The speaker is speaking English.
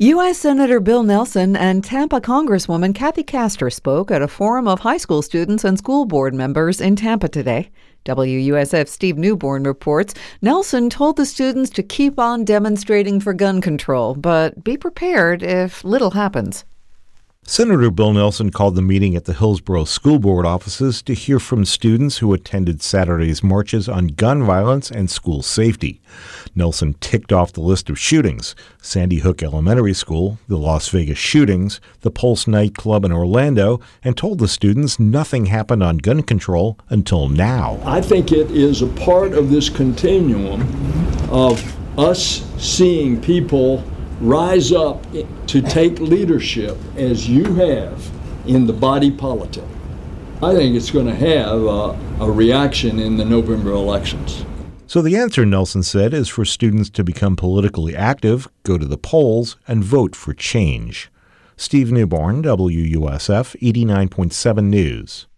U.S. Senator Bill Nelson and Tampa Congresswoman Kathy Castor spoke at a forum of high school students and school board members in Tampa today. WUSF's Steve Newborn reports Nelson told the students to keep on demonstrating for gun control, but be prepared if little happens. Senator Bill Nelson called the meeting at the Hillsborough School Board offices to hear from students who attended Saturday's marches on gun violence and school safety. Nelson ticked off the list of shootings: Sandy Hook Elementary School, the Las Vegas shootings, the Pulse nightclub in Orlando, and told the students nothing happened on gun control until now. I think it is a part of this continuum of us seeing people rise up to take leadership as you have in the body politic. I think it's going to have a reaction in the November elections. So the answer, Nelson said, is for students to become politically active, go to the polls, and vote for change. Steve Newborn, WUSF 89.7 News.